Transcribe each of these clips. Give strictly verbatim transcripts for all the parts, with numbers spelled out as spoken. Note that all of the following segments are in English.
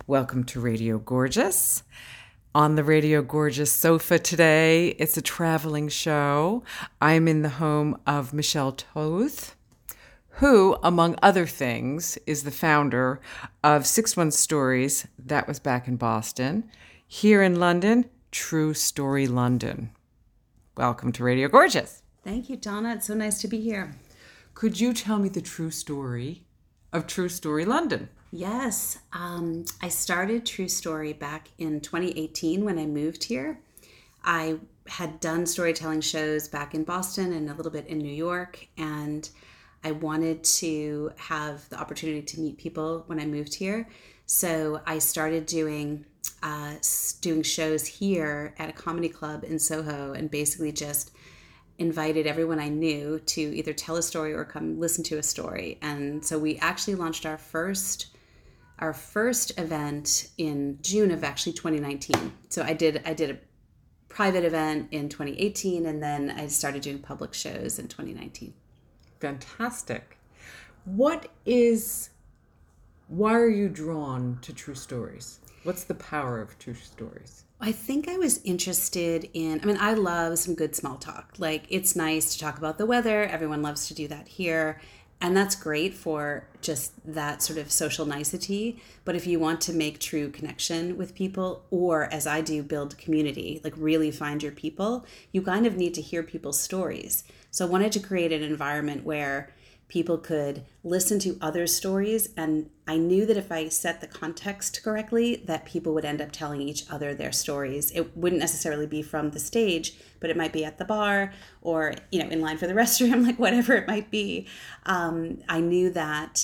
Welcome to Radio Gorgeous. On the Radio Gorgeous sofa today, it's a traveling show. I'm in the home of Michelle Toth, who, among other things, is the founder of Six One Stories, that was back in Boston. Here in London, True Story London. Welcome to Radio Gorgeous. Thank you, Donna. It's so nice to be here. Could you tell me the true story of True Story London? Yes. Um, I started True Story back in twenty eighteen when I moved here. I had done storytelling shows back in Boston and a little bit in New York, and I wanted to have the opportunity to meet people when I moved here. So I started doing uh, doing shows here at a comedy club in Soho, and basically just invited everyone I knew to either tell a story or come listen to a story. And so we actually launched our first our first event in June of actually twenty nineteen. So I did I did a private event in twenty eighteen, and then I started doing public shows in twenty nineteen. Fantastic. What is, why are you drawn to true stories? What's the power of true stories? I think I was interested in, I mean, I love some good small talk. Like, it's nice to talk about the weather. Everyone loves to do that here. And that's great for just that sort of social nicety. But if you want to make true connection with people, or as I do, build community, like really find your people, you kind of need to hear people's stories. So I wanted to create an environment where people could listen to other stories. And I knew that if I set the context correctly, that people would end up telling each other their stories. It wouldn't necessarily be from the stage, but it might be at the bar or, you know, in line for the restroom, like whatever it might be. Um, I knew that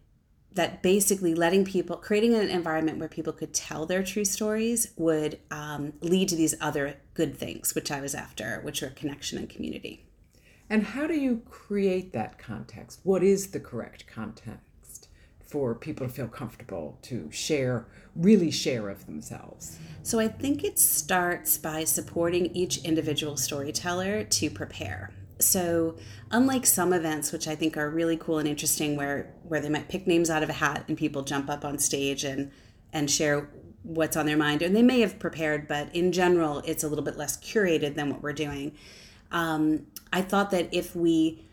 that basically letting people, creating an environment where people could tell their true stories would um, lead to these other good things, which I was after, which are connection and community. And how do you create that context? What is the correct context for people to feel comfortable to share, really share of themselves? So I think it starts by supporting each individual storyteller to prepare. So unlike some events, which I think are really cool and interesting, where, where they might pick names out of a hat and people jump up on stage and, and share what's on their mind, and they may have prepared, but in general, it's a little bit less curated than what we're doing. Um, I thought that if we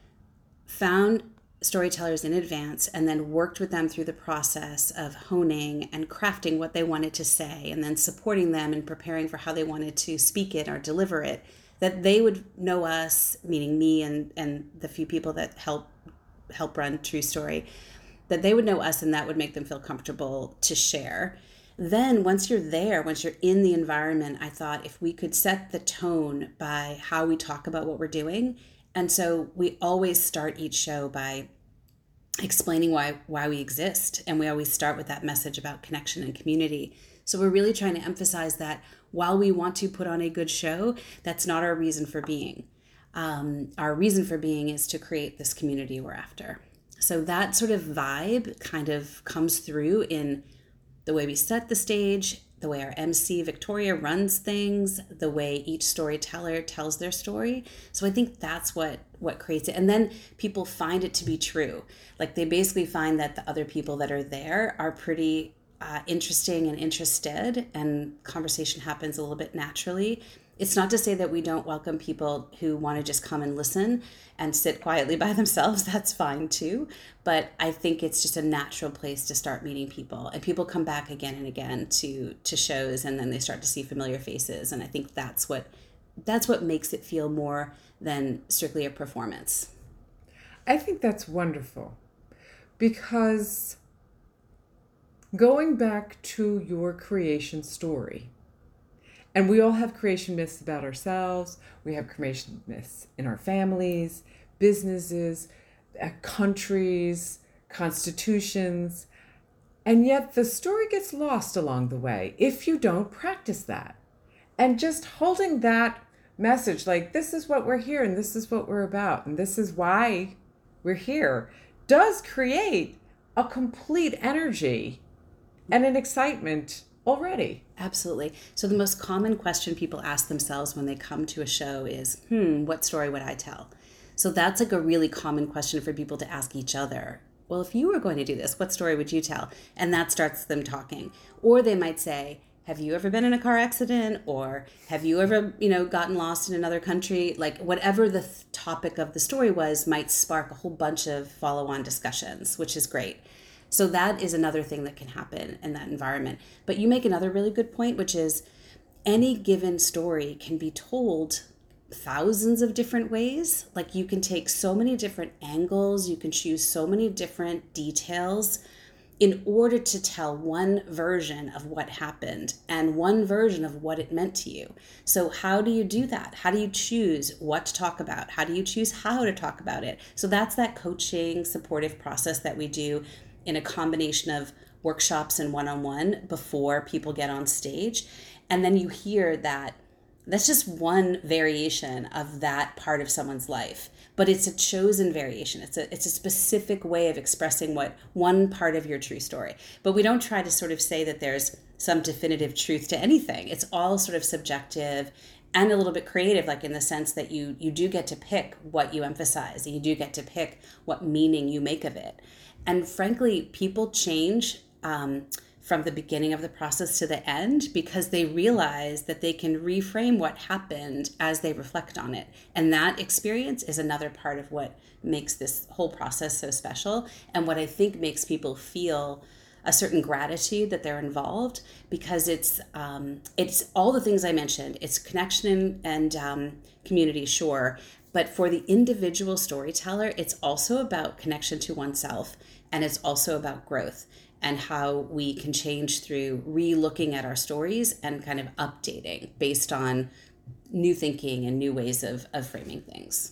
found storytellers in advance and then worked with them through the process of honing and crafting what they wanted to say, and then supporting them and preparing for how they wanted to speak it or deliver it, that they would know us, meaning me and, and the few people that help help run True Story, that they would know us, and that would make them feel comfortable to share. Then once you're there, once you're in the environment, I thought if we could set the tone by how we talk about what we're doing. And so we always start each show by explaining why why we exist. And we always start with that message about connection and community. So we're really trying to emphasize that while we want to put on a good show, that's not our reason for being. Um, our reason for being is to create this community we're after. So that sort of vibe kind of comes through in the way we set the stage, the way our M C Victoria runs things, the way each storyteller tells their story. So I think that's what, what creates it. And then people find it to be true. Like they basically find that the other people that are there are pretty uh, interesting and interested, and conversation happens a little bit naturally. It's not to say that we don't welcome people who want to just come and listen and sit quietly by themselves. That's fine too. But I think it's just a natural place to start meeting people. And people come back again and again to to shows, and then they start to see familiar faces. And I think that's what that's what makes it feel more than strictly a performance. I think that's wonderful, because going back to your creation story, and we all have creation myths about ourselves. We have creation myths in our families, businesses, uh, countries, constitutions. And yet the story gets lost along the way if you don't practice that. And just holding that message, like this is what we're here and this is what we're about and this is why we're here, does create a complete energy and an excitement already. Absolutely. So the most common question people ask themselves when they come to a show is, hmm, what story would I tell? So that's like a really common question for people to ask each other. well, if you were going to do this, what story would you tell? And that starts them talking. Or they might say, have you ever been in a car accident? Or have you ever, you know, gotten lost in another country? Like whatever the th- topic of the story was might spark a whole bunch of follow-on discussions, which is great. So that is another thing that can happen in that environment. But you make another really good point, which is any given story can be told thousands of different ways. Like you can take so many different angles, you can choose so many different details in order to tell one version of what happened and one version of what it meant to you. So how do you do that? How do you choose what to talk about? How do you choose how to talk about it? So that's that coaching, supportive process that we do in a combination of workshops and one-on-one before people get on stage. And then you hear that that's just one variation of that part of someone's life. But it's a chosen variation. It's a it's a specific way of expressing what one part of your true story. But we don't try to sort of say that there's some definitive truth to anything. It's all sort of subjective and a little bit creative, like in the sense that you you do get to pick what you emphasize, and you do get to pick what meaning you make of it. And frankly, people change um, from the beginning of the process to the end because they realize that they can reframe what happened as they reflect on it. And that experience is another part of what makes this whole process so special, and what I think makes people feel a certain gratitude that they're involved, because it's um, it's all the things I mentioned. It's connection and um, community, sure, but for the individual storyteller, it's also about connection to oneself, and it's also about growth and how we can change through re-looking at our stories and kind of updating based on new thinking and new ways of, of framing things.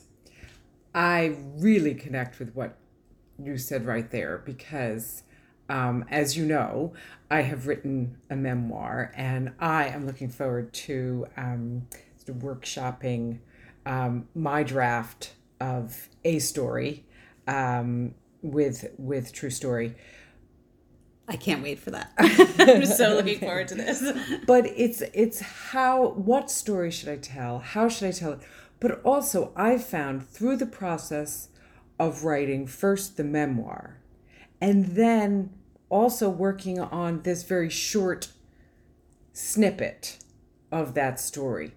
I really connect with what you said right there because, um, as you know, I have written a memoir, and I am looking forward to um, sort of workshopping um, my draft of a story um, with with True Story. I can't wait for that. I'm so looking forward to this. But it's it's how, what story should I tell? How should I tell it? But also I've found through the process of writing first the memoir and then also working on this very short snippet of that story,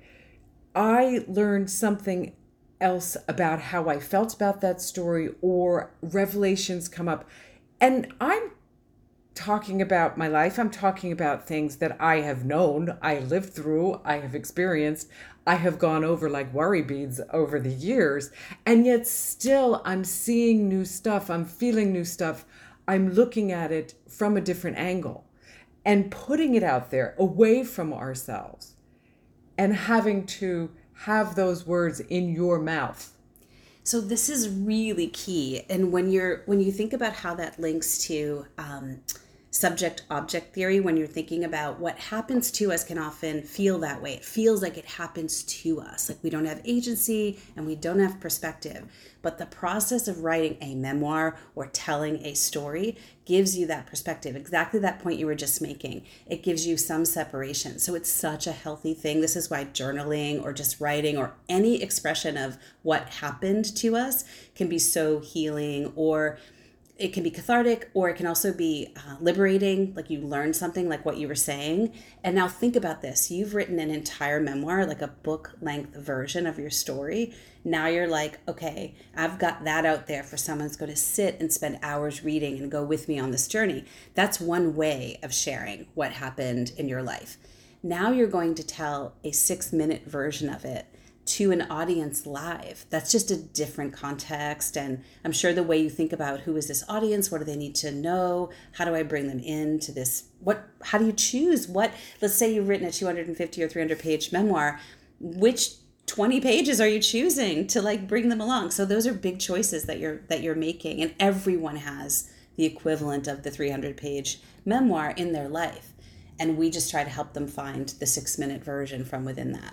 I learned something else about how I felt about that story, or revelations come up. And I'm talking about my life. I'm talking about things that I have known, I lived through, I have experienced, I have gone over like worry beads over the years. And yet still I'm seeing new stuff. I'm feeling new stuff. I'm looking at it from a different angle and putting it out there away from ourselves and having to have those words in your mouth. So this is really key. And when you're when you think about how that links to um, subject-object theory, when you're thinking about what happens to us, can often feel that way. It feels like it happens to us, like we don't have agency and we don't have perspective. But the process of writing a memoir or telling a story gives you that perspective, exactly that point you were just making. It gives you some separation. So it's such a healthy thing. This is why journaling or just writing or any expression of what happened to us can be so healing, or it can be cathartic, or it can also be uh, liberating, like you learn something, like what you were saying. And now think about this. You've written an entire memoir, like a book-length version of your story. Now you're like, okay, I've got that out there for someone who's going to sit and spend hours reading and go with me on this journey. That's one way of sharing what happened in your life. Now you're going to tell a six-minute version of it to an audience live. That's just a different context. And I'm sure the way you think about who is this audience, what do they need to know? How do I bring them into this? What, how do you choose what, let's say you've written a two hundred fifty or three hundred page memoir, which twenty pages are you choosing to like bring them along? So those are big choices that you're, that you're making, and everyone has the equivalent of the three hundred page memoir in their life. And we just try to help them find the six minute version from within that.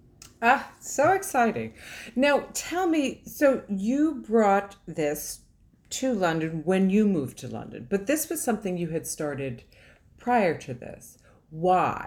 Ah, so exciting. Now, tell me, so you brought this to London when you moved to London, but this was something you had started prior to this. Why?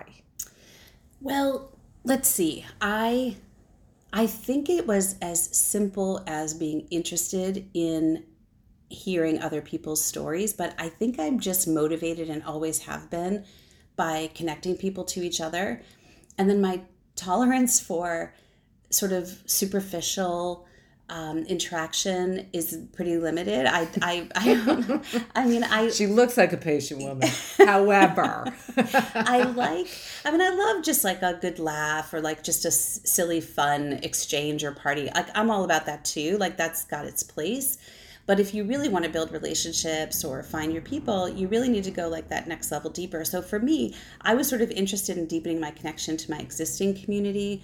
Well, let's see. I I think it was as simple as being interested in hearing other people's stories, but I think I'm just motivated and always have been by connecting people to each other. And then my tolerance for sort of superficial um, interaction is pretty limited. I, I, I don't know. I mean, I. She looks like a patient woman. However, I like, I mean, I love just like a good laugh or like just a s- silly, fun exchange or party. Like, I'm all about that too. Like, that's got its place. But if you really want to build relationships or find your people, you really need to go like that next level deeper. So for me, I was sort of interested in deepening my connection to my existing community.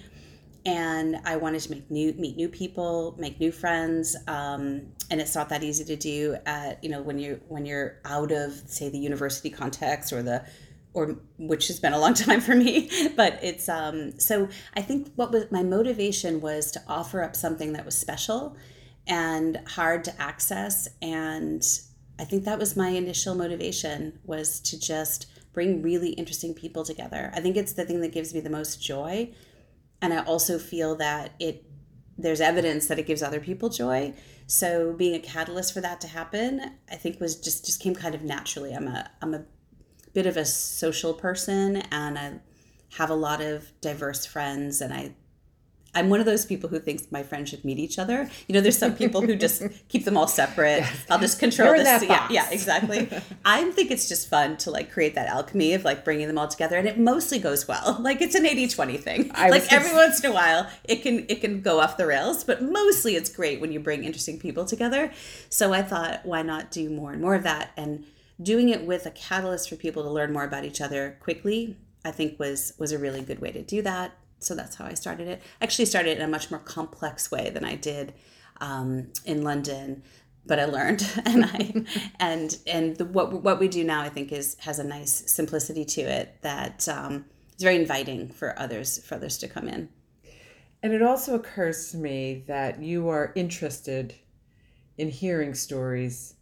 And I wanted to make new, meet new people, make new friends, um, and it's not that easy to do. At you know when you when you're out of say the university context or the, or which has been a long time for me. But it's um, so I think what was my motivation was to offer up something that was special and hard to access, and I think that was my initial motivation, was to just bring really interesting people together. I think it's the thing that gives me the most joy. And I also feel that it there's evidence that it gives other people joy. So being a catalyst for that to happen, I think was just just came kind of naturally. I'm a I'm a bit of a social person, and I have a lot of diverse friends, and I I'm one of those people who thinks my friends should meet each other. You know, there's some people who just keep them all separate. Yes. I'll just control You're this. In that yeah, box. yeah, exactly. I think it's just fun to like create that alchemy of like bringing them all together, and it mostly goes well. Like it's an eighty twenty thing. I like every just... once in a while, it can it can go off the rails, but mostly it's great when you bring interesting people together. So I thought, why not do more and more of that? And doing it with a catalyst for people to learn more about each other quickly, I think was was a really good way to do that. So that's how I started it. I actually started in a much more complex way than I did um, in London, but I learned, and I and and the, what what we do now, I think, is has a nice simplicity to it that um, is very inviting for others for others to come in. And it also occurs to me that you are interested in hearing stories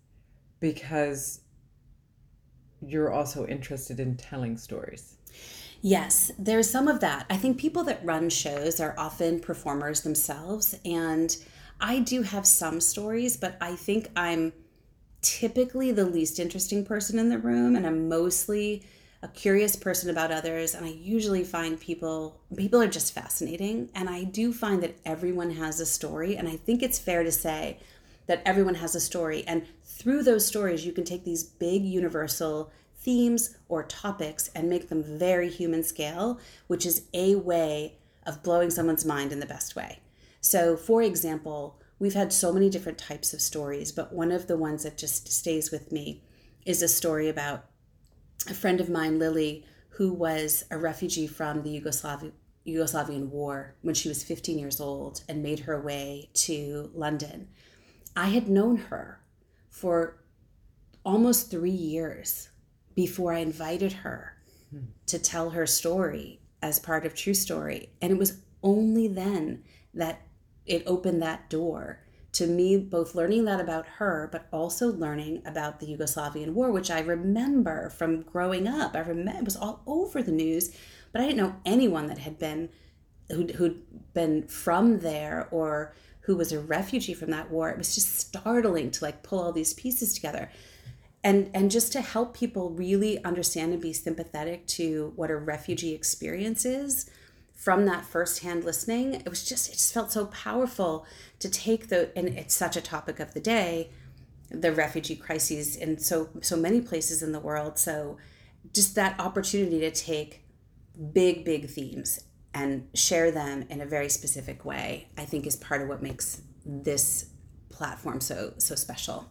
because you're also interested in telling stories. Yes, there's some of that. I think people that run shows are often performers themselves, and I do have some stories, but I think I'm typically the least interesting person in the room, and I'm mostly a curious person about others, and I usually find people people are just fascinating, and I do find that everyone has a story, and I think it's fair to say that everyone has a story, and through those stories you can take these big universal themes or topics and make them very human scale, which is a way of blowing someone's mind in the best way. So, for example, we've had so many different types of stories, but one of the ones that just stays with me is a story about a friend of mine, Lily, who was a refugee from the Yugoslav- Yugoslavian War when she was fifteen years old and made her way to London. I had known her for almost three years before I invited her to tell her story as part of True Story. And it was only then that it opened that door to me, both learning that about her, but also learning about the Yugoslavian War, which I remember from growing up. I remember it was all over the news, but I didn't know anyone that had been, who'd, who'd been from there or who was a refugee from that war. It was just startling to like pull all these pieces together. And and just to help people really understand and be sympathetic to what a refugee experience is from that firsthand listening, it was just, it just felt so powerful to take the, and it's such a topic of the day, the refugee crises in so, so many places in the world. So just that opportunity to take big, big themes and share them in a very specific way, I think is part of what makes this platform so, so special.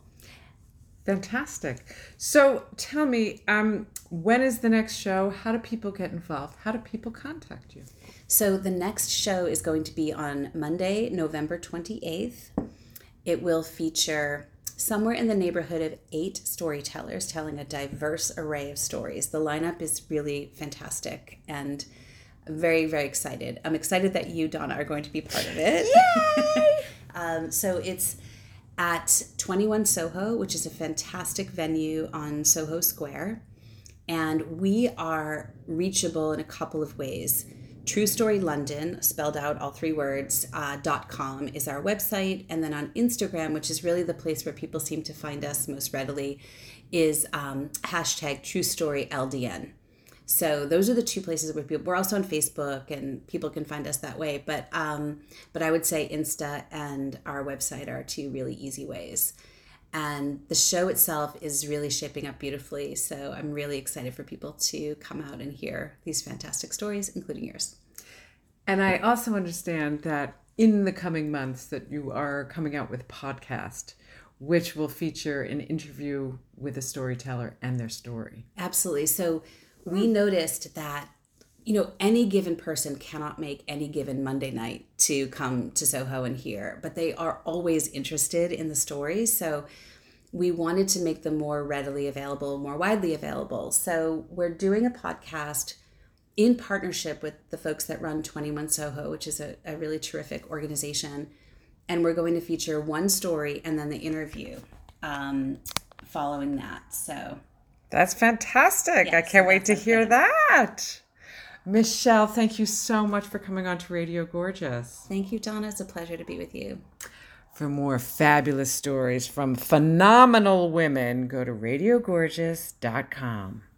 Fantastic. So tell me, um, when is the next show? How do people get involved? How do people contact you? So the next show is going to be on Monday, November twenty-eighth. It will feature somewhere in the neighborhood of eight storytellers telling a diverse array of stories. The lineup is really fantastic, and I'm very, very excited. I'm excited that you, Donna, are going to be part of it. Yay! um, so it's at twenty-one Soho, which is a fantastic venue on Soho Square. And we are reachable in a couple of ways. True Story London, spelled out all three words, uh, dot com is our website. And then on Instagram, which is really the place where people seem to find us most readily, is um, hashtag True Story L D N. So those are the two places where people, we're also on Facebook and people can find us that way. But um, but I would say Insta and our website are two really easy ways. And the show itself is really shaping up beautifully. So I'm really excited for people to come out and hear these fantastic stories, including yours. And I also understand that in the coming months that you are coming out with a podcast, which will feature an interview with a storyteller and their story. Absolutely. So we noticed that, you know, any given person cannot make any given Monday night to come to Soho and hear, but they are always interested in the stories. So we wanted to make them more readily available, more widely available. So we're doing a podcast in partnership with the folks that run twenty-one Soho, which is a, a really terrific organization. And we're going to feature one story and then the interview um, following that. So that's fantastic. Yes, I can't wait to hear that. Michelle, thank you so much for coming on to Radio Gorgeous. Thank you, Donna. It's a pleasure to be with you. For more fabulous stories from phenomenal women, go to radio gorgeous dot com.